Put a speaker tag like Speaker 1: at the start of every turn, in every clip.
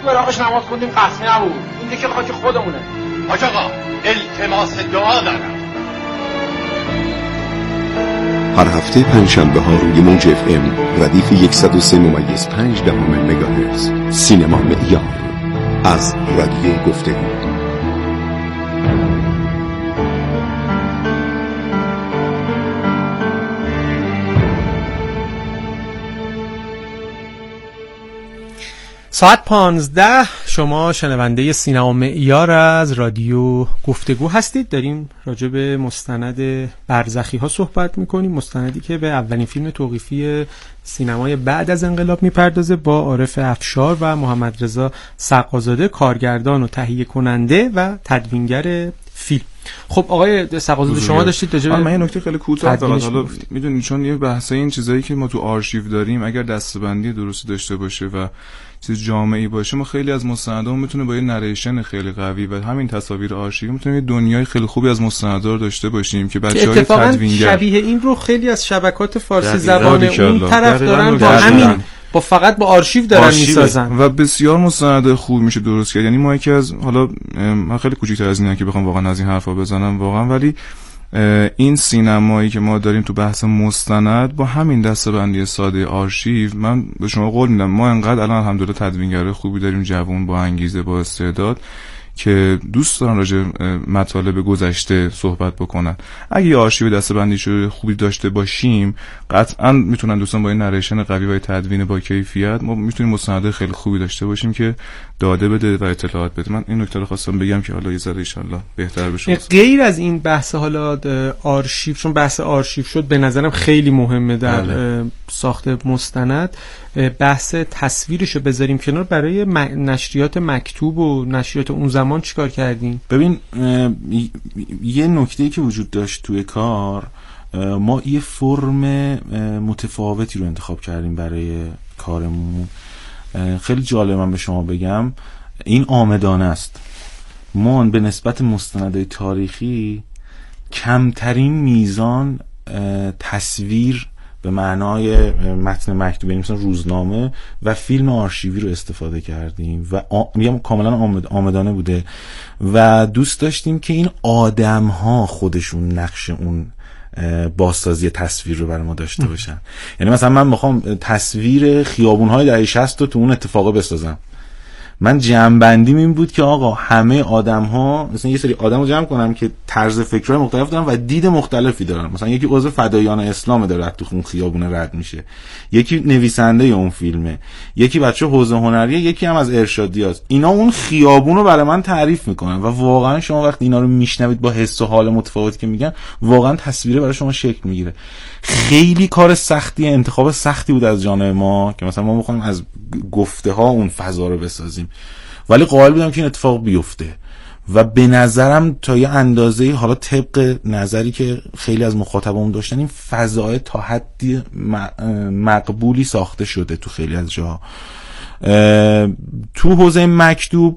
Speaker 1: تو عراقش نماز خوندیم قصدی نبود. این دیگه خاک خودمونه.
Speaker 2: حاج آقا التماس دعا دارم.
Speaker 3: هر هفته پنجشنبه ها روی موج FM ردیف 103.5 مگاهرتز سینما معیار از رادیو گفتگو.
Speaker 4: ساعت 15 شما شنونده سینما معیار از رادیو گفتگو هستید. داریم راجع به مستند برزخی ها صحبت میکنیم، مستندی که به اولین فیلم توقیفی سینمای بعد از انقلاب میپردازه با عارف افشار و محمد رضا سقازاده، کارگردان و تهیه کننده و تدوینگر فیلم. خب آقای سقازاده شما داشتید راجع به
Speaker 5: من یه نکته خیلی کوتاه حالا میدونید چون یه بحثای این چیزایی که ما تو آرشیو داریم اگر دسته‌بندی درستی داشته باشه و چیز جامعی باشه، ما خیلی از مستندامون میتونه با یه نریشن خیلی قوی و همین تصاویر آرشیوی میتونه یه دنیای خیلی خوبی از مستندا رو داشته باشیم که بچه‌های تدوینگر
Speaker 4: شبیه این رو خیلی از شبکات فارسی زبان اون طرف دارن با همین فقط با آرشیو دارن میسازن
Speaker 5: و بسیار مستند خوب میشه درست کرد. یعنی ما یکی از حالا من خیلی کوچیک‌تر از اینم که بخوام واقعا از این حرفا بزنم واقعا، ولی این سینمایی که ما داریم تو بحث مستند با همین دسته‌بندی ساده آرشیو، من به شما قول میدم ما انقدر الان الحمدلله تدوینگرای خوبی داریم، جوان با انگیزه با استعداد که دوست دارن راجع مطالب گذشته صحبت بکنن. اگه آرشیو دسته‌بندی شده خوبی داشته باشیم قطعاً میتونن دوستان با این نریشن قوی و تدوین با کیفیت ما میتونیم مستند خیلی خوبی داشته باشیم که داده بده و اطلاعات بده. من این نکته رو خواستم بگم که حالا یه ذره ان شاءالله بهتر بشه.
Speaker 4: غیر از این بحث حالا آرشیو، چون بحث آرشیو شد به نظرم خیلی مهمه در ساخت مستند، بحث تصویرشو بذاریم کنار. برای نشریات مکتوب و نشریات اون زمان چیکار کردیم؟
Speaker 6: ببین یه نکته‌ای که وجود داشت توی کار، ما یه فرم متفاوتی رو انتخاب کردیم برای کارمون. خیلی جالب من به شما بگم این آمدانه است. ما به نسبت مستندهای تاریخی کمترین میزان تصویر به معنای متن مکتوب، یعنی مثلا روزنامه و فیلم آرشیوی رو استفاده کردیم و میگم کاملا آمدانه بوده و دوست داشتیم که این آدم‌ها خودشون نقش اون بازسازی تصویر رو برای ما داشته باشن. یعنی مثلا من میخوام تصویر خیابون‌های دهه 60 رو تو اون اتفاقا بسازم. من جمع‌بندیم این بود که آقا همه آدم‌ها مثلا یه سری آدمو جمع کنم که طرز فکرای مختلف دارن و دید مختلفی دارن. مثلا یکی عضو فداییان اسلام داره تو اون خیابونه رد میشه، یکی نویسنده اون فیلمه، یکی بچه حوزه هنریه، یکی هم از ارشادیاست. اینا اون خیابون رو برای من تعریف میکنن و واقعا شما وقتی اینا رو میشنوید با حس و حال متفاوتی که میگن واقعا تصویره برای شما شکل میگیره. خیلی کار سختی، انتخاب سختی بود از جانب ما که مثلا ما بخوایم از گفته ها اون فضا رو بسازیم، ولی قائل بودم که این اتفاق بیفته و به نظرم تا یه اندازه‌ای، حالا طبق نظری که خیلی از مخاطبان داشتن، این فضای تا حدی مقبولی ساخته شده تو خیلی از جاها. تو حوزه مکتوب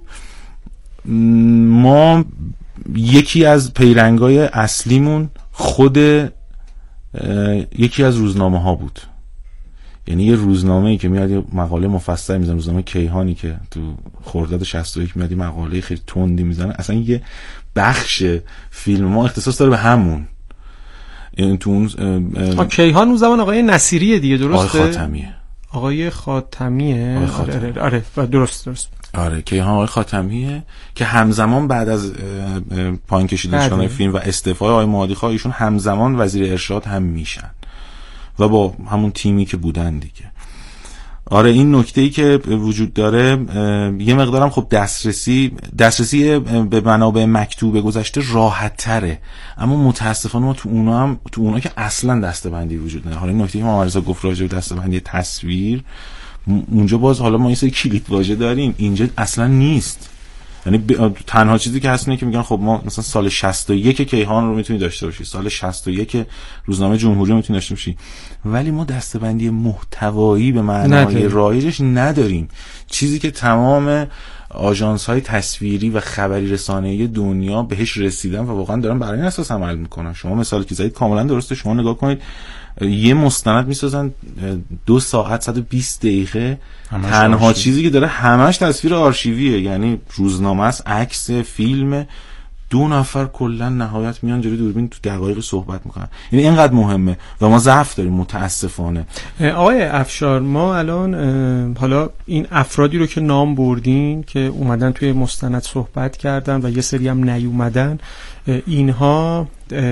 Speaker 6: ما یکی از پیرنگای اصلیمون خود یکی از روزنامه ها بود. یعنی یه روزنامه‌ای که میاد یه مقاله مفصل میزنه، روزنامه کیهانی که تو خرداد 61 میاد یه مقاله خیلی تندی میزنه، اصلا یه بخش فیلم ما اختصاص داره به همون. این تو اون
Speaker 4: کیهان اون زمان آقای نصیریه دیگه، درسته؟
Speaker 6: آقای خاتمیه.
Speaker 4: آره درست.
Speaker 6: آره کیهان آقای خاتمیه که همزمان بعد از پایین کشیده شدن فیلم و استعفای آقای مهادی ایشون همزمان وزیر ارشاد هم میشن و با همون تیمی که بودن دیگه. آره این نکته‌ای که وجود داره یه مقدارم خب دسترسی به منابع مکتوب گذشته راحت تره، اما متاسفانه ما تو اونا که اصلا دسته‌بندی وجود نداره. حالا این نکته که محمد رضا گفت راجع به دسته‌بندی تصویر، اونجا باز حالا ما این سری کلید واژه داریم، اینجا اصلا نیست. یعنی تنها چیزی که هست اینه که میگن خب ما مثلا سال 61 کیهان رو میتونی داشته باشی، سال 61 روزنامه جمهوری رو میتونی داشته باشی، ولی ما دسته‌بندی محتوایی به معنای رایجش نداریم. چیزی که تمام آژانس‌های تصویری و خبری رسانه‌ای دنیا بهش رسیدن و واقعا دارن بر این اساس عمل میکنن. شما مثالی که زدید کاملا درسته. شما نگاه کنید یه مستند میسازن 2 ساعت 120 دقیقه، تنها چیزی که داره همش تصویر آرشیویه، یعنی روزنامه است، عکس، فیلم، 2 نفر کلا نهایت میان جلوی دوربین تو دقایق صحبت میکنن. یعنی اینقدر مهمه و ما ضعف داریم متاسفانه.
Speaker 4: آقای افشار، ما الان حالا این افرادی رو که نام بردین که اومدن توی مستند صحبت کردن و یه سری هم نیومدن، اینها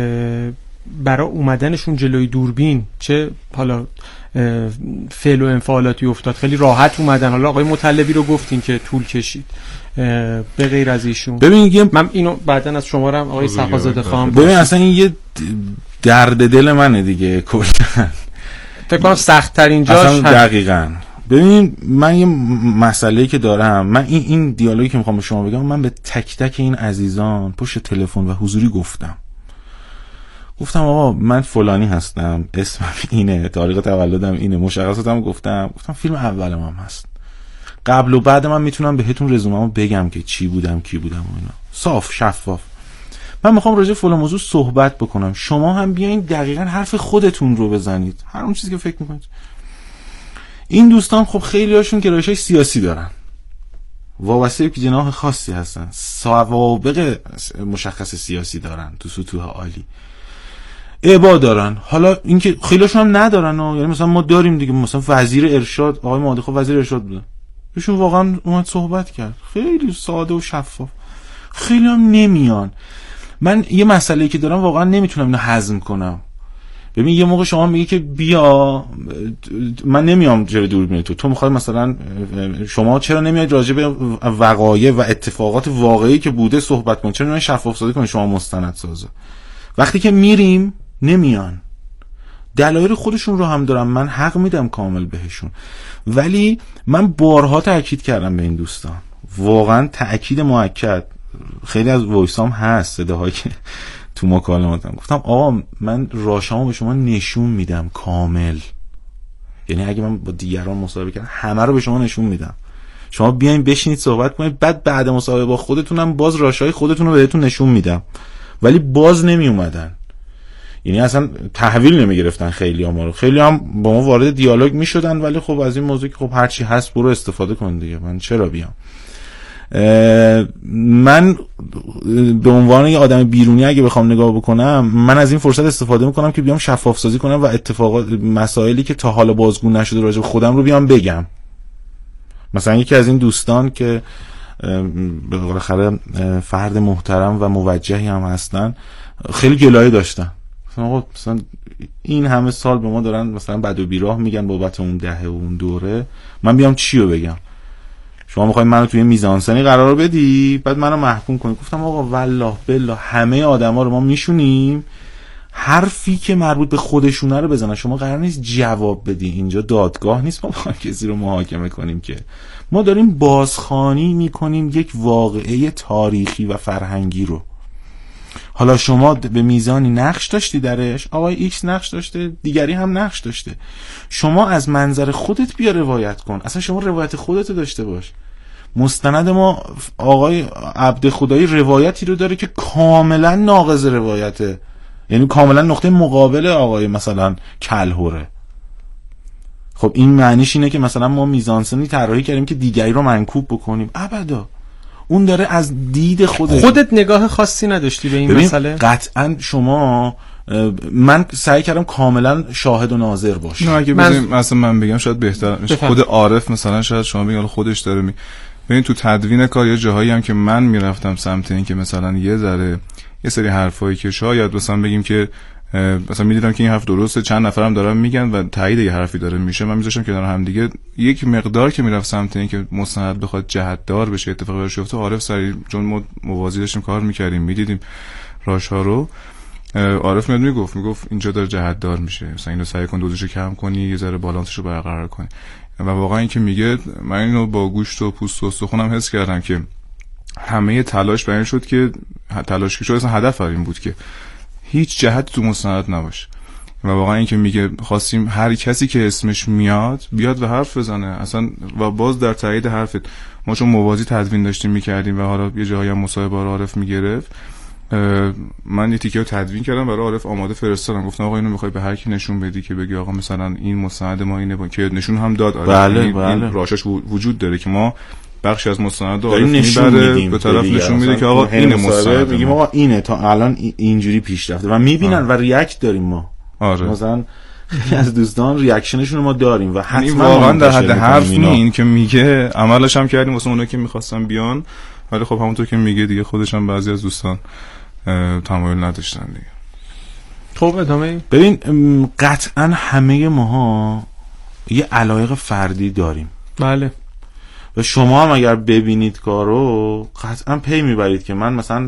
Speaker 4: برای اومدنشون جلوی دوربین چه حالا فعل و انفعالاتی افتاد؟ خیلی راحت اومدن؟ حالا آقای مطلبی رو گفتین که طول کشید، به غیر از ایشون
Speaker 6: ببین
Speaker 4: من اینو بعداً از شما رو آقای صفازاده خواهم.
Speaker 6: ببین اصلا این یه درد دل منه دیگه کلا،
Speaker 4: فکر کنم سخت ترین جاش
Speaker 6: دقیقاً. ببین من یه مسئله‌ای که دارم، من این دیالوگی که میخوام به شما بگم، من به تک تک این عزیزان پشت تلفن و حضوری گفتم آقا من فلانی هستم، اسمم اینه، تاریخ تولدم اینه، مشخصاتم گفتم فیلم اولم هم هست، قبل و بعد من میتونم بهتون رزومه‌مو بگم که چی بودم کی بودم و اینا، صاف شفاف. من میخوام راجع فلان موضوع صحبت بکنم، شما هم بیاین دقیقاً حرف خودتون رو بزنید، هر اون چیزی که فکر میکنید. این دوستان خب خیلی هاشون گرایش‌های سیاسی دارن، وابسته به جناح خاصی هستن، سوابق مشخص سیاسی دارن، تو سطوح عالی ابا دارن. حالا اینکه خیلیشون هم ندارن، یعنی مثلا ما داریم دیگه، مثلا وزیر ارشاد آقای مادخو وزیر ارشاد بوده، ایشون واقعا اومد صحبت کرد، خیلی ساده و شفاف. خیلی هم نمیان. من یه مسئله‌ای که دارم واقعا نمیتونم اینو هضم کنم. ببین یه موقع شما میگی که بیا، من نمیام جلوی دوربین تو میخوای مثلا شما چرا نمیاید راجع به وقایع و اتفاقات واقعی که بوده صحبت کنید، چرا نمیاید شفاف سازی کنید شما مستند سازه؟ وقتی که میریم نمیان. دلایل خودشون رو هم دارم، من حق میدم کامل بهشون، ولی من بارها تاکید کردم به این دوستان، واقعا تاکید موکد، خیلی از وایسام هست صداهایی که تو مکالماتم گفتم آقا من راشامو به شما نشون میدم کامل، یعنی اگه من با دیگران مصاحبه کردم همه رو به شما نشون میدم، شما بیاین بشینید صحبت کنید، بعد مصاحبه با خودتونم باز راشای خودتون رو بهتون نشون میدم. ولی باز نمی اومدن، یعنی اصلا تحویل نمی گرفتن. خیلی هم با ما وارد دیالوگ می شدن، ولی خب از این موضوع که خب هرچی هست برو استفاده کن دیگه، من چرا بیام. من به عنوان یه آدم بیرونی اگه بخوام نگاه بکنم، من از این فرصت استفاده میکنم که بیام شفاف سازی کنم و اتفاقات مسائلی که تا حالا بازگو نشده راجع به خودم رو بیام بگم. مثلا یکی از این دوستان که بالاخره فرد محترم و موجهی هم هستن، خیلی گلایه داشتن، مثلا این همه سال به ما دارن مثلا بد و بیراه میگن بابت اون دهه و اون دوره، من بیام چی رو بگم؟ شما میخواید منو توی میزانسنی قرار بدی بعد منو محکوم کنی؟ گفتم آقا والله بالله همه آدما رو ما میشونیم، حرفی که مربوط به خودشونه رو بزنن. شما قرار نیست جواب بدی، اینجا دادگاه نیست ما کسی رو محاکمه کنیم، که ما داریم بازخوانی میکنیم یک واقعه تاریخی و فرهنگی رو. حالا شما به میزانی نقش داشتی درش، آقای ایکس نقش داشته، دیگری هم نقش داشته، شما از منظر خودت بیا روایت کن، اصلا شما روایت خودت داشته باش. مستند ما آقای عبد خدایی روایتی رو داره که کاملا ناقض روایته، یعنی کاملا نقطه مقابل آقای مثلا کلهوره. خب این معنیش اینه که مثلا ما میزانسنی طراحی کردیم که دیگری رو منکوب بکنیم؟ ابدا. اون داره از دید خودت
Speaker 4: نگاه خاصی نداشتی به این مسئله؟
Speaker 6: قطعا شما، من سعی کردم کاملا شاهد و ناظر باشم.
Speaker 5: نه اگه مثلا من بگم شاید بهتر میشه، خود عارف مثلا شاید شما بگید خودش داره ببین تو تدوین کار یه جاهایی هم که من میرفتم سمت این که مثلا یه سری حرفایی که شاید مثلا بگیم که مثلا میدیدم که این حرف درسته، چند نفرم دارن میگن و تایید یه حرفی داره میشه، من میذاشتم کنار هم دیگه. یک مقدار که میرفت سمت این که مستند بخواد جهت‌دار بشه، اتفاقی براش بیفته، عارف سری، چون ما موازی داشتیم کار میکردیم میدیدیم راشا رو، عارف میگفت اینجا داره جهت‌دار میشه، مثلا اینو سعی کن دوزشو کم کنی، یه ذره بالانسشو برقرار کنی. و واقعا این که میگه، من اینو با گوشت و پوست و استخونم حس کردم که همه تلاش برای این شد که تلاش که شد اصلا هدف این بود که هیچ جهت تو مستند نباشه. و واقعا این که میگه خواستیم هر کسی که اسمش میاد بیاد و حرف بزنه اصلا. و باز در تایید حرفت، ما چون موازی تدوین داشتیم میکردیم و حالا یه جایی هم مصاحبه رو عارف میگرفت، من یه تیکه رو تدوین کردم برای عارف آماده فرستادم، گفتم آقا اینو میخوای به هر کی نشون بدی که بگی آقا مثلا این مستند ما اینه، که نشون هم داد. این راشش وجود داره که ما بخشی از مستند عارف میبره به طرف نشون میده که آقا این مستند،
Speaker 6: میگیم آقا اینه، تا الان اینجوری پیش رفته و میبینن و ریاکت داریم ما. مثلا خیلی از دوستان ریاکشنشون رو ما داریم و حتما
Speaker 5: واقعا در حد حرف این که میگه عملش هم کردیم واسه اونایی که میخواستن بیان، ولی خب همونطور که میگه دیگه خودش هم بعضی از دوستان تمایل نداشتن دیگه.
Speaker 4: خب ادامه.
Speaker 6: ببین قطعا همه ماها یه علایق فردی داریم.
Speaker 4: بله.
Speaker 6: و شما هم اگر ببینید کارو قطعا پی میبرید که من مثلا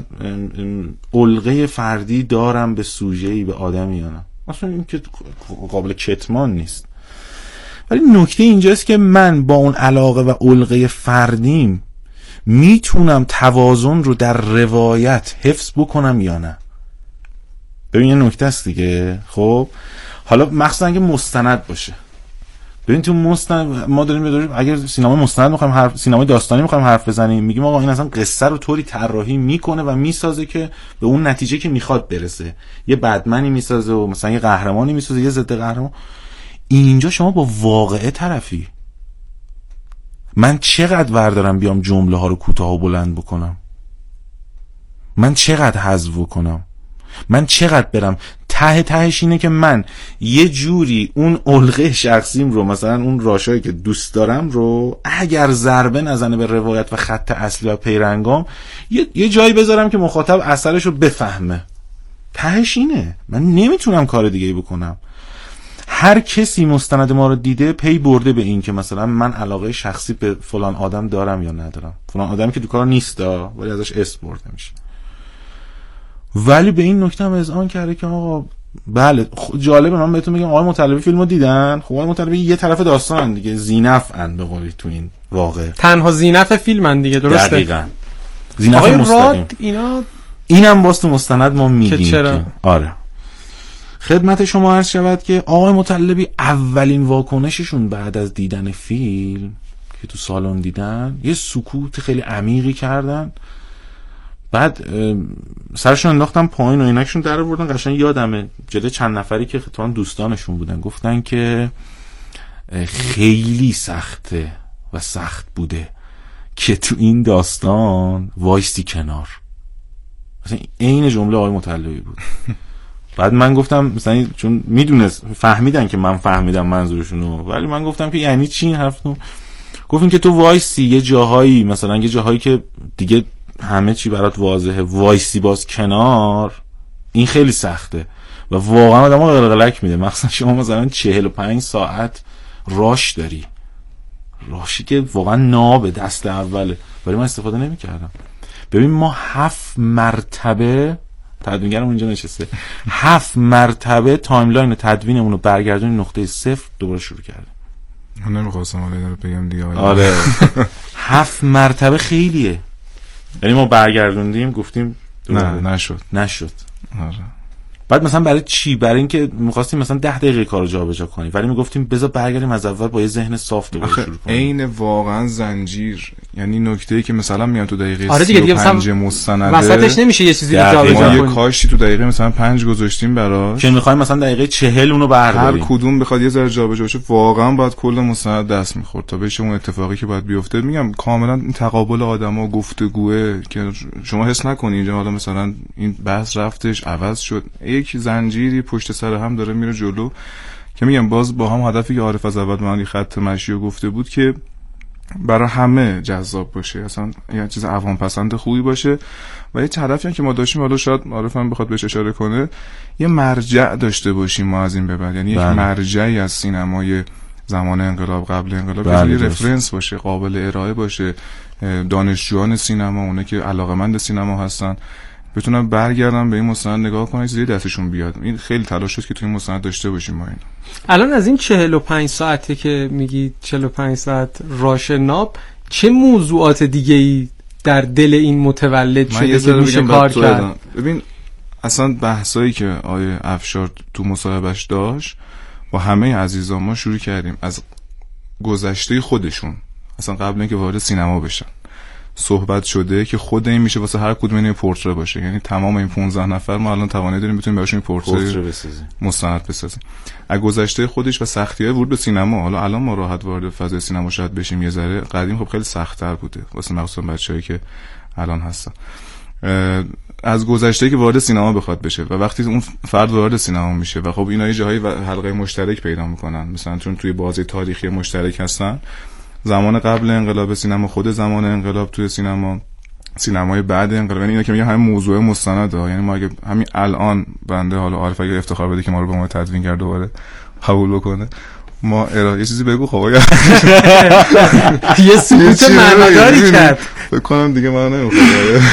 Speaker 6: علقه فردی دارم به سوژه‌ای، به آدمی یا نه. مثلا این که قابل کتمان نیست. ولی نکته اینجاست که من با اون علاقه و علقه فردیم میتونم توازن رو در روایت حفظ بکنم یا نه. ببین یه نکته است دیگه. خب حالا مخصوصا اگه مستند باشه، ببین تو مستند ما داریم اگر سینما مستند می‌خوایم سینما داستانی می‌خوایم حرف بزنیم، میگیم آقا این اصلا قصه رو طوری طراحی میکنه و میسازه که به اون نتیجه که میخواد برسه. یه بدمنی میسازه و مثلا یه قهرمانی میسازه، یه ضد قهرمان. اینجا شما با واقعه طرفی. من چقدر وردارم بیام جمله ها رو کوتاه و بلند بکنم، من چقدر حذف کنم، من چقدر برم تهش اینه که من یه جوری اون علقه شخصیم رو، مثلا اون راشایی که دوست دارم رو اگر ضربه نزنه به روایت و خط اصلی و پیرنگام، یه جایی بذارم که مخاطب اثرش رو بفهمه. تهش اینه. من نمیتونم کار دیگه بکنم. هر کسی مستند ما رو دیده پی برده به این که مثلا من علاقه شخصی به فلان آدم دارم یا ندارم، فلان آدمی که تو کار نیست ولی ازش اسم برده میشه. ولی به این نکته هم اذعان کرده که آقا بله جالبه. من بهتون میگم آقای مطلبی فیلمو دیدن. خب آقای مطلبی یه طرف داستانن دیگه، زینفن به قولی تو این واقع، تنها
Speaker 4: زینف فیلمن دیگه. درسته
Speaker 6: دقیقاً. زینف مستقیم. اینم باز تو مستند ما میگیم که آره. خدمت شما عرض شود که آقای مطلبی اولین واکنششون بعد از دیدن فیلم که تو سالن دیدن یه سکوت خیلی عمیقی کردن، بعد سرشون انداختن پایین و اینکشون در آوردن. قشنگ یادمه جلوی چند نفری که خطران دوستانشون بودن گفتن که خیلی سخته و سخت بوده که تو این داستان وایستی کنار. مثلا این جمله آقای مطلبی بود. بعد من گفتم مثلا چون فهمیدن که من فهمیدم منظورشونو، ولی من گفتم که یعنی چی این حرفتون؟ گفتین که تو وایسی یه جاهایی، مثلا یه جاهایی که دیگه همه چی برات واضحه، وایسی باز کنار، این خیلی سخته و واقعا آدمو قلقلک میده. مثلا شما مثلا 45 ساعت راش داری، راشی که واقعا ناب دست اوله، ولی من استفاده نمی‌کردم. ببین ما 7 مرتبه تدوینگرم اونجا نشسته 7 مرتبه تایملاین تدوینمون رو برگردونیم نقطه صفر دوباره شروع کردیم.
Speaker 5: من نمیخواستم حالا اینو بگم دیگه.
Speaker 6: آره 7 مرتبه خیلیه. یعنی ما برگردوندیم گفتیم
Speaker 5: نه
Speaker 6: نشد.
Speaker 5: آره.
Speaker 6: بعد مثلا برای چی؟ برای اینکه می‌خواستیم مثلا 10 دقیقه کارو جابجا کنیم، ولی میگفتیم بذار برگردیم از اول با یه ذهن صاف دوباره شروع کنیم.
Speaker 5: عین واقعا زنجیر. یعنی نکته‌ای که مثلا میام تو دقیقه
Speaker 4: 35
Speaker 5: مستنده
Speaker 4: وسطش نمیشه یه چیزی رو جابجا
Speaker 5: کنیم.
Speaker 4: ما
Speaker 5: یه کاشی تو دقیقه مثلا 5 گذاشتیم براش
Speaker 6: که می‌خوایم مثلا دقیقه 40 اونو برداریم.
Speaker 5: هر کدوم بخواد یه ذره جابجا بشه واقعا باید کل مستند دست می‌خورد تا بشه اون اتفاقی که باید بیفته. میگم کاملا این تقابل آدما گفتگوه که شما حس نکنید اینجا حالا مثلا این بحث رفتش عوض شد، یک زنجیری پشت سر هم داره میره جلو که میگم باز با هم هدفی که عارف از اول من خط مشی رو گفته بود که برای همه جذاب باشه، اصلا یه چیز عوام پسند خوبی باشه. و یه طرفی که ما داشتیم، حالا شاید عارف هم بخواد بهش اشاره کنه، یه مرجع داشته باشیم ما از این به بعد، یعنی یک مرجعی از سینمای زمان انقلاب قبل انقلاب یه رفرنس باشه، قابل ارائه باشه. دانشجویان سینما، اونه که علاقه‌مند سینما هستن بتونن برگردن به این مستند نگاه کنن، چیزی دستشون بیاد. این خیلی تلاش شد که تو این مستند داشته باشیم ما. این
Speaker 4: الان از این 45 ساعته که میگی 45 ساعت راش ناب، چه موضوعات دیگه‌ای در دل این متولد شده که میشه کار کرد؟
Speaker 5: ببین اصلا بحثایی که آیه افشار تو مصاحبهش داشت با همه عزیزان ما شروع کردیم از گذشته خودشون، اصلا قبل اینکه وارد سینما بشن صحبت شده که خود این میشه واسه هر کدوم این پورتره باشه. یعنی تمام این 15 نفر ما الان توانایی داریم بتونیم براشون پورتره بسازیم، مستند بسازیم از گذشته خودش و سختی‌های ورود به سینما. حالا الان ما راحت وارد فضای سینما شاید بشیم یه ذره، قدیم خب خیلی سخت‌تر بوده واسه مخصوصا بچه‌ای که الان هستن. از گذشته که وارد سینما بخواد بشه و وقتی اون فرد وارد سینما میشه و خب اینا یه جاهای حلقه مشترک پیدا میکنن، مثلا چون توی بازی تاریخی مشترک هستن، زمان قبل انقلاب سینما، خود زمان انقلاب توی سینما، سینمای بعد انقلاب، یعنی اینا که میگم همین موضوع مستنده. یعنی ما اگه همین الان بنده حالا عارف اگه افتخار بده که ما رو به ما تدوین کرد دوباره قبول بکنه، ما یه چیزی بگو خب اگه
Speaker 4: یه سکوت معناداری کرد
Speaker 5: فکر کنم دیگه من نمیخوام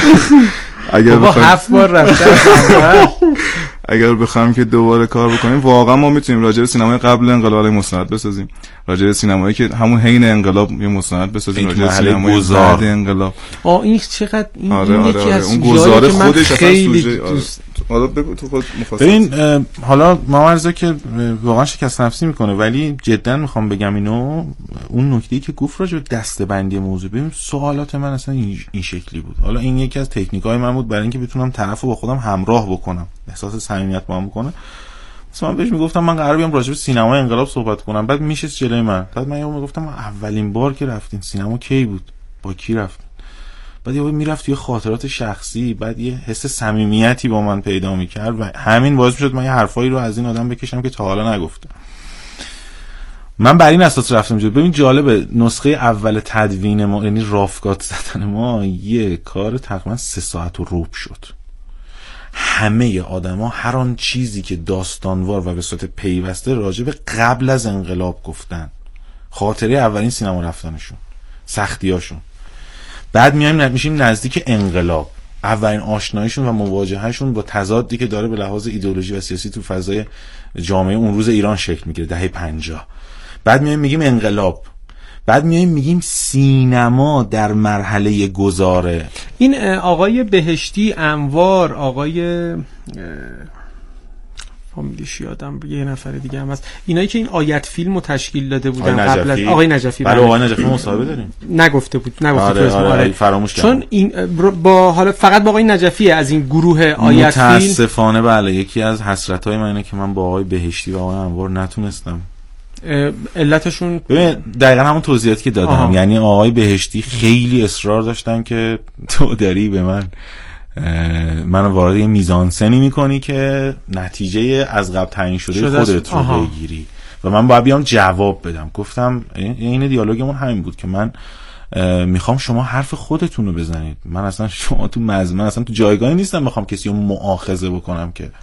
Speaker 5: اگر
Speaker 4: بابا 7 بار رفتم
Speaker 5: اگر بخوایم که دوباره کار بکنیم واقعا ما میتونیم راجع به سینمای قبل انقلاب مستند بسازیم، راجع به سینمایی که همون حین انقلاب یه مستند بسازیم، راجع به سینمای بعد انقلاب.
Speaker 4: این چقدر این یکی از
Speaker 5: اون گزاره خودش
Speaker 4: خیلی دوست.
Speaker 5: حالا بگو تو خود مفصل.
Speaker 6: ببین حالا مامرزا که واقعا شکست نفسی میکنه، ولی جدا میخوام بگم اینو، اون نکته‌ای که گفت راجع به دسته‌بندی موضوع، ببین سوالات من اصلا این شکلی بود. حالا این یکی از تکنیک‌های من بود برای اینکه بتونم طرفو با خودم همراه بکنم، احساس صمیمیت با هم بکنه. مثلا من بهش میگفتم من قراره بیام راجع به سینمای انقلاب صحبت کنم، بعد میشست جلوی من، بعد من میگفتم اولین بار که رفتین سینما کی بود، با کی رفتین، بعد یهو میرفت یه خاطرات شخصی، بعد یه حس صمیمیتی با من پیدا میکرد و همین باعث میشد من یه حرفایی رو از این آدم بکشم که تا حالا نگفته. من بر این اساس رفتم جلو. ببین جالبه، نسخه اول تدوین ما، یعنی رافگات زدن ما، یه کار تقریبا 3 ساعت و ربع شد. همه آدما هر آن چیزی که داستانوار و به صورت پیوسته راجع به قبل از انقلاب گفتن، خاطره اولین سینما رفتنشون، سختیاشون، بعد میشیم نزدیک انقلاب، اولین آشناییشون و مواجههشون با تضادی که داره به لحاظ ایدئولوژی و سیاسی تو فضای جامعه اون روز ایران شکل میگیره، دهه 50. بعد میگیم انقلاب، بعد میگیم سینما در مرحله گذاره.
Speaker 4: این آقای بهشتی، انوار، آقای فامیلیش یادم یه نفر دیگه هم هست، اینایی که این آیت فیلمو تشکیل داده بودن قبل از آقای نجفی.
Speaker 6: برای آقای نجفی مصاحبه داریم.
Speaker 4: نگفته
Speaker 6: آره فراموش کردم.
Speaker 4: چون این با حالا فقط با آقای نجفی از این گروه آیت فیلم
Speaker 6: متاسفانه بله، یکی از حسرت‌های من اینه که من با آقای بهشتی و آقای انوار نتونستم.
Speaker 4: علتشون
Speaker 6: ببین دقیقاً همون توضیحاتی که دادم. یعنی آقای بهشتی خیلی اصرار داشتن که تو داری به من وارد یه میزانسنی میکنی که نتیجه از قبل تعیین شده خودت رو بگیری و من باید بیام جواب بدم. گفتم این دیالوگمون همین بود که من میخوام شما حرف خودتون رو بزنید، من اصلا شما من اصلا تو جایگاهی نیستم بخوام کسی رو مؤاخذه بکنم. که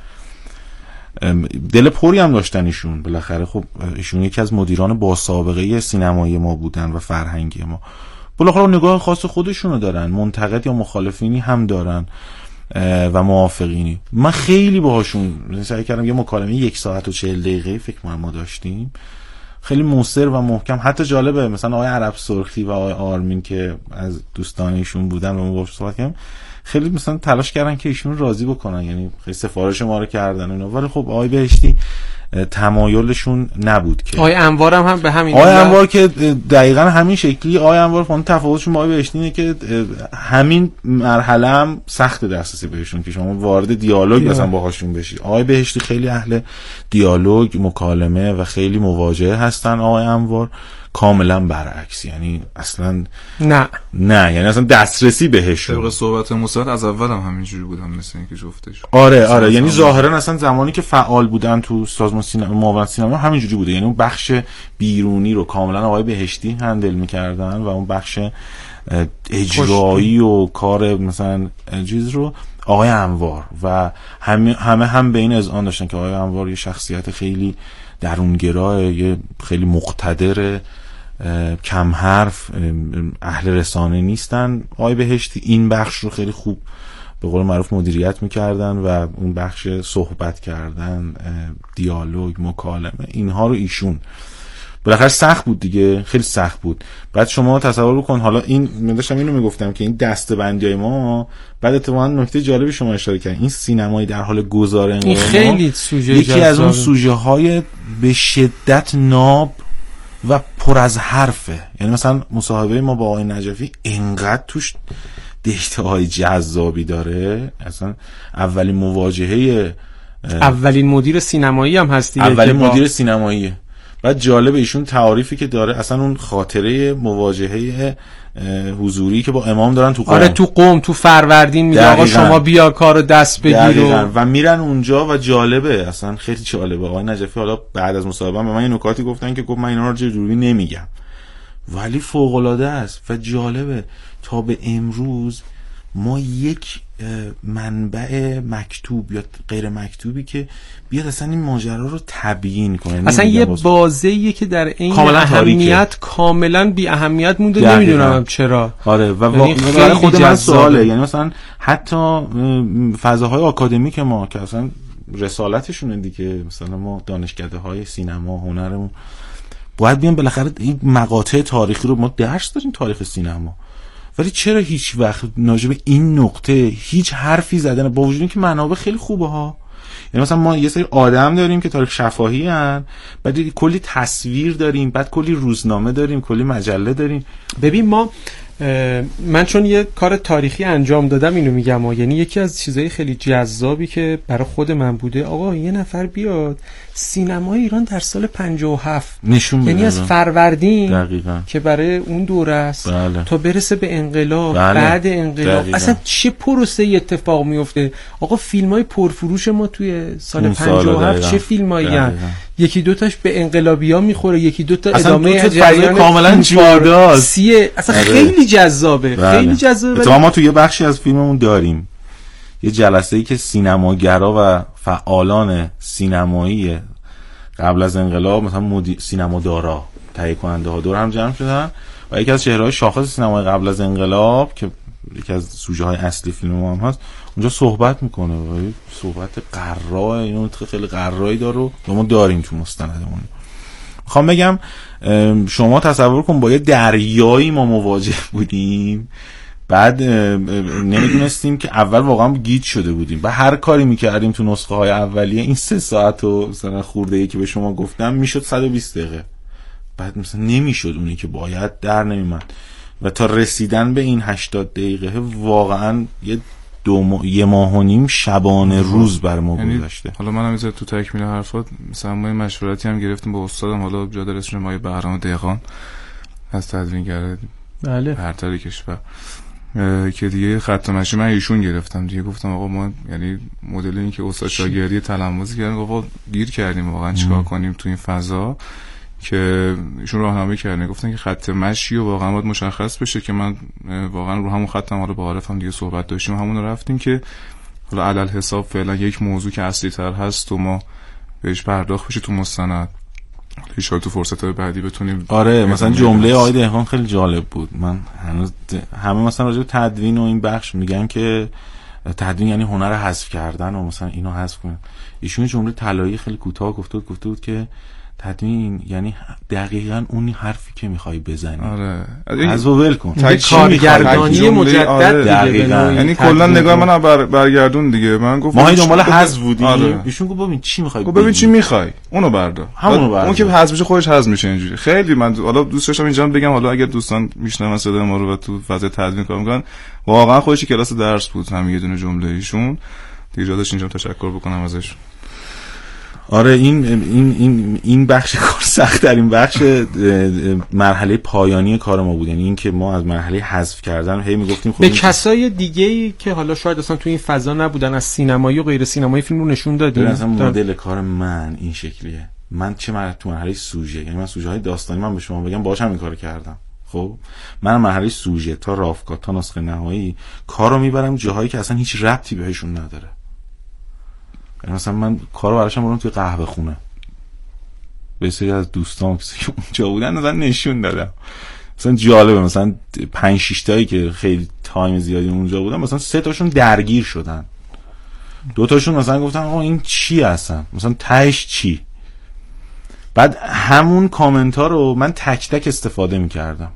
Speaker 6: دل پوری هم داشتن ایشون، بالاخره خب ایشون یکی از مدیران با سابقه سینمایی ما بودن و فرهنگی ما، بالاخره نگاه خاص خودشونو دارن، منتقد یا مخالفینی هم دارن و موافقینی. من خیلی باهاشون سعی کردم، یه مکالمه 1 ساعت و 40 دقیقه فکر کنم ما داشتیم، خیلی موثر و محکم. حتی جالبه مثلا آقای عرب سرخی و آقای آرمین که از دوستان ایشون بودن و ما باهاش صحبت کردیم، خیلی مثلا تلاش کردن که ایشون راضی بکنن، یعنی خیلی سفارش ما رو کردن اینا. ولی خب آقای بهشتی تمایلشون نبود که.
Speaker 4: آقای انوار هم به همین،
Speaker 6: آقای انوار که دقیقاً همین شکلی. آقای انوار فون تفاوتشون با آقای بهشتی اینه که همین مرحله هم سخت دسترسی بهشون که شما وارد دیالوگ مثلا باهاشون بشی. آقای بهشتی خیلی اهل دیالوگ، مکالمه و خیلی مواجهه هستن. آقای انوار کاملا برعکس، یعنی اصلا نه یعنی اصلا دسترسی بهشون.
Speaker 5: طبق صحبت مصاحب از اول هم همینجوری بودم، مثل اینکه جفتش.
Speaker 6: آره یعنی ظاهرا اصلا زمانی که فعال بودن تو سازمان سینما، معاون سینما، همینجوری بوده. یعنی اون بخش بیرونی رو کاملا آقای بهشتی هندل می‌کردن و اون بخش اجرایی و کار مثلا چیز رو آقای انوار. و همه هم به این اذعان داشتن که آقای انوار یه شخصیت خیلی درونگراه، یه خیلی مقتدر، کم حرف، اهل رسانه نیستن. آقای بهشتی این بخش رو خیلی خوب به قول معروف مدیریت میکردن و اون بخش صحبت کردن، دیالوگ، مکالمه، اینها رو ایشون بالاخره سخت بود دیگه، خیلی سخت بود. بعد شما تصور کن، حالا این داشتم اینو میگفتم که این دسته‌بندیای ما، بعد اتفاقا نکته جالبی شما اشاره کردین، این سینمایی در حال گذار انقلاب،
Speaker 4: این خیلی سوژه
Speaker 6: یکی از اون سوژه های به شدت ناب و پر از حرفه. یعنی مثلا مصاحبه ما با آقای نجفی انقدر توش دیتاهای جذابی داره، اصلا اولین مواجهه
Speaker 4: اولین مدیر سینمایی هم هست دیگه،
Speaker 6: اولین مدیر سینماییه. بعد جالب ایشون تعاریفی که داره، اصلا اون خاطره مواجهه حضوری که با امام دارن تو قم،
Speaker 4: آره تو قم تو فروردین میگه آقا شما بیا کارو دست بگیر
Speaker 6: و میرن اونجا و جالبه، اصلا خیلی جالبه. آقای نجفی حالا بعد از مصاحبه به من یه نکاتی گفتن که گفت من اینا رو جوری نمیگم، ولی فوق العاده است و جالبه. تا به امروز ما یک منبع مکتوب یا غیر مکتوبی که بیاد اصلا این ماجرا رو تبیین کنه،
Speaker 4: اصلا یه بازه‌ایه که در این اهمیت کاملا بی اهمیت مونده، نمیدونم چرا.
Speaker 6: آره و واقعا خود من سواله، یعنی مثلا حتی فضاهای آکادمیک ما که اصلا رسالتشونه دیگه، مثلا ما دانشکده‌های سینما هنرمون باید بیان بالاخره این مقاطع تاریخی رو، ما درس داریم تاریخ سینما، ولی چرا هیچ وقت راجع به این نقطه هیچ حرفی زدن، با وجود اینکه منابع خیلی خوبه ها. یعنی مثلا ما یه سری آدم داریم که تاریخ شفاهی هن، بعد کلی تصویر داریم، بعد کلی روزنامه داریم، کلی مجله داریم.
Speaker 4: ببین من چون یه کار تاریخی انجام دادم اینو میگم یعنی یکی از چیزهای خیلی جذابی که برای خود من بوده، آقا یه نفر بیاد سینمای ایران در سال 57
Speaker 6: نشون بده،
Speaker 4: یعنی از فروردین
Speaker 6: دقیقاً
Speaker 4: که برای اون دوره است تا برسه به انقلاب، بعد انقلاب
Speaker 6: دقیقاً.
Speaker 4: اصلا چه پروسه‌ای اتفاق میفته. آقا فیلمای پرفروش ما توی سال 57 چه فیلمایی هستن، یکی دو تاش به انقلابی‌ها میخوره، یکی دو تا ادامه جریان
Speaker 6: کاملا جداست،
Speaker 4: اصلا خیلی جذابه. خیلی جذابه.
Speaker 6: تو ما تو یه بخشی از فیلممون داریم یه جلسه‌ای که سینماگرا و فعالان سینمایی قبل از انقلاب، مثلا سینمادارا، تهیه کننده ها دور هم جمع شدن و یکی از چهره‌های شاخص سینمای قبل از انقلاب که یکی از سوژه‌های اصلی فیلم ما هم هست، اونجا صحبت میکنه و صحبت قرار، اینو خیلی قرایی داره و ما داریم تو مستندمون. میخوام بگم شما تصور کن با یه دریایی ما مواجه بودیم، بعد نمیدونستیم که اول واقعا گیج شده بودیم و هر کاری میکردیم تو نسخه های اولیه این 3 ساعت و مثلا خورده‌ای که به شما گفتم میشد 120 دقیقه، بعد مثلا نمیشد، اونی که باید در نمیمد و تا رسیدن به این 80 دقیقه واقعا یه ماه و نیم شبانه روز بر ما گذشته.
Speaker 5: حالا منم میذارم تو تکمیل حرفات، مثلا ما مشورتی هم گرفتیم با استادم، حالا جا داره اسمش ما بهرام دهقان از تدوینگر
Speaker 4: بله
Speaker 5: برتر کشور که دیگه خط مشی من ایشون گرفتم دیگه، گفتم آقا ما یعنی مدل این که استاد شاگردی تلموذی کردن، آقا گیر کردیم واقعا چیکار کنیم تو این فضا، که ایشون راهنمایی کردن، گفتن که خط مشی و واقعا باید مشخص بشه که من واقعا رو همون خطم، حالا با عارفم دیگه صحبت داشتیم همون رو رفتیم که حالا علل حساب فعلا یک موضوع که اصلی تر هست و ما بهش پرداخت بشه تو مستند، ان تو فرصت‌های بعدی بتونیم.
Speaker 6: آره مثلا جمله آقای دهقان خیلی جالب بود، من هنوز همه مثلا راجع به تدوین و این بخش میگن که تدوین یعنی هنر حذف کردن و مثلا اینو حذف کن، ایشون جمله طلایی خیلی کوتاه گفته بود که تدوین یعنی دقیقاً اون حرفی که میخوای بزنی.
Speaker 5: آره
Speaker 6: از ول کن
Speaker 4: کارگردانی مجدد دیگه،
Speaker 5: یعنی کلا نگاه من برگردون دیگه. من گفتم
Speaker 6: ما دنبال حذف بودیم.
Speaker 5: آره.
Speaker 6: ایشون گفت ببین چی میخوای
Speaker 5: ببین چی میخوای اونو بردار، اون که حذف میشه خودش حذف میشه اینجوری. خیلی من حالا دوست داشتم اینجا بگم، حالا اگر دوستان میشنون صدای ما رو و تو فاز تدوین کار میکنن، واقعا خودش کلاس درس بود همین یه دونه جمله ایشون دیگه، جا داشت اینجا تشکر بکنم ازش.
Speaker 6: آره این بخش کار سخت ترین بخش مرحله پایانی کار ما بود، یعنی این که ما از مرحله حذف کردن هی میگفتیم
Speaker 4: به کسای دیگه‌ای که حالا شاید اصلا تو این فضا نبودن از سینمایی و غیر سینمایی فیلم رو نشون دادیم.
Speaker 6: مثلا مدل کار من این شکلیه، من چه تو مرحله سوژه، یعنی من سوژه های داستانی من به شما بگم باهاش هم این کارو کردم. خب من مرحله سوژه تا رافکات تا نسخه نهایی کارو میبرم جاهایی که اصلا هیچ ربطی بهشون نداره. مثلا من کارو براشم برام توی قهوه خونه به سری از دوستان که اونجا بودن مثلا نشون دادم، مثلا جالبه مثلا 5-6 تایی که خیلی تایم زیادی اونجا بودن، مثلا 3 تاشون درگیر شدن، 2 تاشون مثلا گفتن آقا این چی هستن، مثلا تهش چی، بعد همون کامنت ها رو من تک تک استفاده میکردم.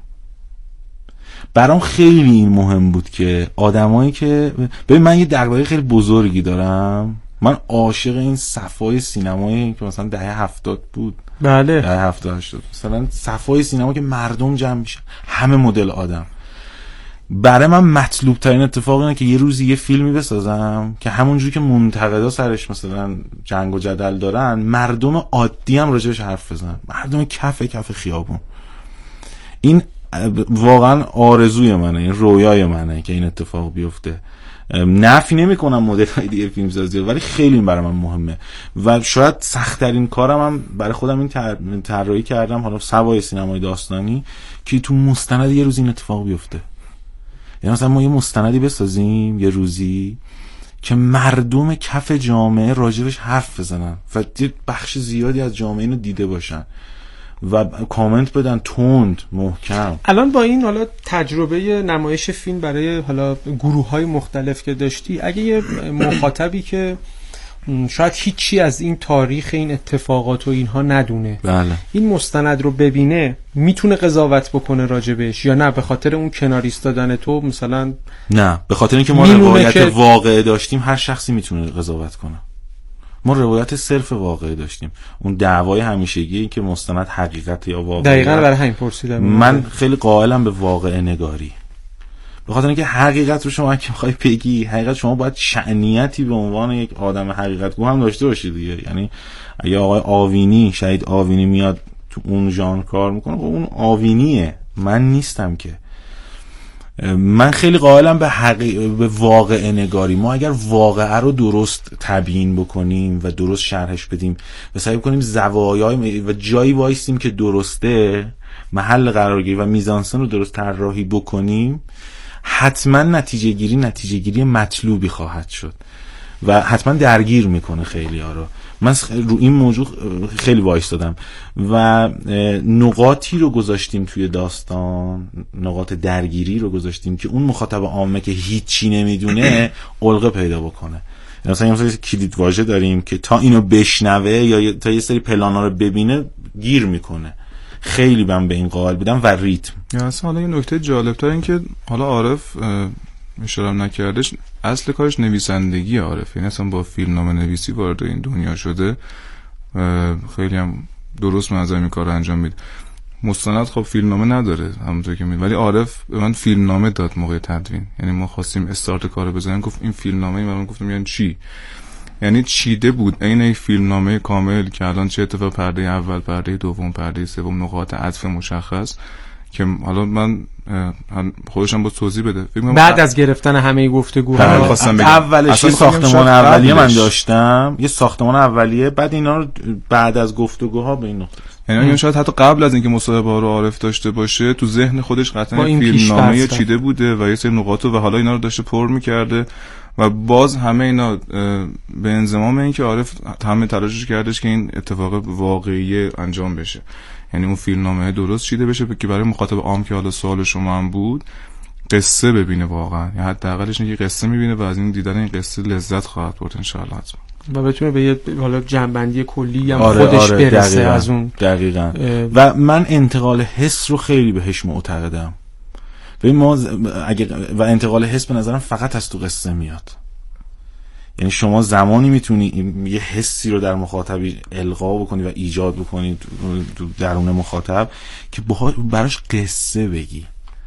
Speaker 6: برام خیلی این مهم بود که آدمایی که ببین من یه دغدغه خیلی بزرگی دارم، من عاشق این صفای سینمایی که مثلا دهه 70 بود،
Speaker 4: بله
Speaker 6: دهه 70 80 مثلا صفای سینما که مردم جمع میشن همه مدل آدم. برای من مطلوب ترین اتفاق اینه که یه روزی یه فیلمی بسازم که همونجوری که منتقدا سرش مثلا جنگ و جدل دارن، مردم عادی هم راجبش حرف بزنن، مردم کف خیابون. این واقعا آرزوی منه، این رویای منه که این اتفاق بیفته. نفی نمی کنم مدل های دیگه فیلم سازی، ولی خیلی این برای من مهمه و شاید سخت‌ترین کارم هم برای خودم این طراحی کردم، حالا سوای سینمای داستانی، که تو مستند یه روز این اتفاق بیفته. یعنی مثلا ما یه مستندی بسازیم یه روزی که مردم کف جامعه راجبش حرف بزنن و بخش زیادی از جامعه اینو دیده باشن و کامنت بدن تند محکم.
Speaker 4: الان با این حالا تجربه نمایش فیلم برای حالا گروه‌های مختلف که داشتی، اگه یه مخاطبی که شاید هیچی از این تاریخ این اتفاقات و اینها ندونه،
Speaker 6: بله،
Speaker 4: این مستند رو ببینه، میتونه قضاوت بکنه راجبش یا نه به خاطر اون کنار ایستادن تو مثلا؟
Speaker 6: نه، به خاطر اینکه ما روایت واقعی داشتیم هر شخصی میتونه قضاوت کنه. ما روایت صرف واقعی داشتیم، اون دعوای همیشگی که مستند حقیقت یا واقعی.
Speaker 4: دقیقاً برای همین پرسیدم.
Speaker 6: من خیلی قائلم به واقع نگاری، به خاطر اینکه حقیقت رو شما که میخوای بگی، حقیقت شما باید شأنیتی به عنوان یک آدم حقیقتگو هم داشته باشید دیگه. یعنی اگه آقای آوینی، شهید آوینی میاد تو اون ژانر کار میکنه، خب اون آوینیه، من نیستم که. من خیلی قائلم به واقع نگاری. ما اگر واقعه رو درست تبیین بکنیم و درست شرحش بدیم و سعی کنیم زوایای و جایی وایسیم که درسته، محل قرارگیری و میزانسن رو درست طراحی بکنیم، حتما نتیجه گیری مطلوبی خواهد شد و حتما درگیر میکنه خیلی ها رو. من رو این موضوع خیلی وایستادم و نقاطی رو گذاشتیم توی داستان، نقاط درگیری رو گذاشتیم که اون مخاطب عامه که هیچی نمیدونه علقه پیدا بکنه. مثلا یه کلید واژه داریم که تا اینو بشنوه یا تا یه سری پلانا رو ببینه گیر میکنه. خیلی من به این قائل بودم و ریتم.
Speaker 5: اصلا حالا یه نکته جالب‌تر این که حالا عارف اشاره نکردش، اصل کارش نویسندگی عارف، یعنی اصلا با فیلمنامه نویسی وارد این دنیا شده، خیلی هم درست منظر این کار رو انجام میده. مستند خب فیلمنامه نداره همونطور که ولی عارف به من فیلمنامه داد موقع تدوین. یعنی ما خواستیم استارت کارو بزنیم، گفت این فیلمنامه، من گفتم یعنی چی؟ یعنی چیده بود عین یک فیلمنامه کامل که الان چه اتفاق پرده اول، پرده دوم، پرده سوم، نقاط عطف مشخص که حالا من خودشم با توضیح بده.
Speaker 4: بعد از گرفتن همه گفتگوها
Speaker 6: خواستم بگم اولش یه ساختمان اولیه من داشتم، یه ساختمان اولیه، بعد اینا رو بعد از گفتگوها به این نقطه،
Speaker 5: یعنی شاید حتی قبل از اینکه مصاحبه رو عارف داشته باشه تو ذهن خودش قطعا فیلمنامه چیده بوده و یه سری نقاط و حالا اینا رو داشته پر می‌کرده و باز همه اینا به انضمام این که عارف همه تلاشش کردش که این اتفاق واقعی انجام بشه. یعنی اون فیلمنامه درست چیده بشه که برای مخاطب عام که حالا سوال شما هم بود قصه ببینه واقعا، یا حداقلش اینکه قصه میبینه و از این دیدن این قصه لذت خواهد برد ان شاء الله
Speaker 4: و بتونه به یه حالا جنبندی کلی هم خودش برسه.
Speaker 6: دقیقاً.
Speaker 4: از اون
Speaker 6: دقیقاً و من انتقال حس رو خیلی بهش معتقدم. ببین ما و انتقال حس به نظرم فقط از تو قصه میاد. یعنی شما زمانی میتونی یه حسی رو در مخاطبی القا بکنی و ایجاد بکنی تو درون مخاطب که براش قصه بگی،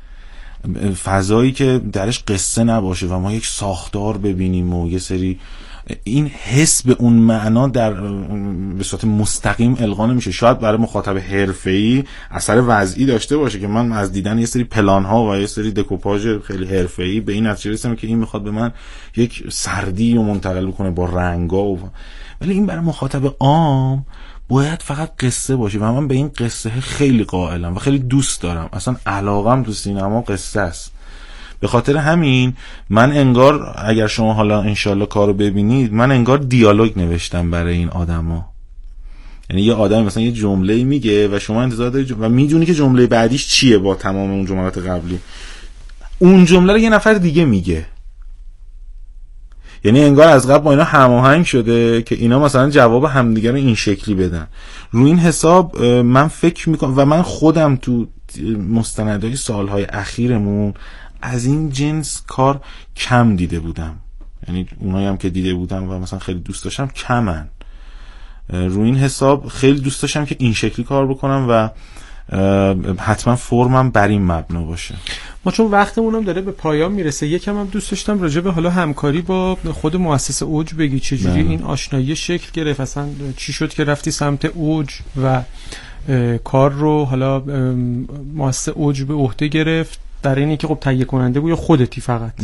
Speaker 6: فضایی که درش قصه نباشه و ما یک ساختار ببینیم و یه سری این حس به اون معنا در به صورت مستقیم القا نمیشه. شاید برای مخاطب حرفه‌ای اثر وضعی داشته باشه که من از دیدن یه سری پلان‌ها و یه سری دکوپاژ خیلی حرفه‌ای به این نتیجه رسیدم که این میخواد به من یک سردی رو منتقل بکنه با رنگا ولی این برای مخاطب عام باید فقط قصه باشه و من به این قصه خیلی قائلم و خیلی دوست دارم. اصلا علاقم تو سینما قصه است. به خاطر همین من انگار اگر شما حالا انشالله کارو ببینید، من انگار دیالوگ نوشتم برای این آدما. یعنی یه آدم مثلا یه جمله میگه و شما انتظار دارید و میدونی که جمله بعدیش چیه با تمام اون جملات قبلی، اون جمله رو یه نفر دیگه میگه. یعنی انگار از قبل با اینا هماهنگ شده که اینا مثلا جواب همدیگه رو این شکلی بدن. رو این حساب من فکر میکنم و من خودم تو مستندهای سالهای اخیرمون از این جنس کار کم دیده بودم، یعنی اونایی هم که دیده بودم و مثلا خیلی دوست داشتم کمن. رو این حساب خیلی دوست داشتم که این شکلی کار بکنم و حتما فرمم بر این مبنا باشه.
Speaker 4: ما چون وقتمونم داره به پایان میرسه، یکم هم دوست داشتم راجع به حالا همکاری با خود مؤسسه اوج بگی چجوری این آشنایی شکل گرفت، اصلا چی شد که رفتی سمت اوج و کار رو حالا مؤسسه اوج به عهده گرفت، در اینی که خب تهیه کننده بود یا خودتی فقط؟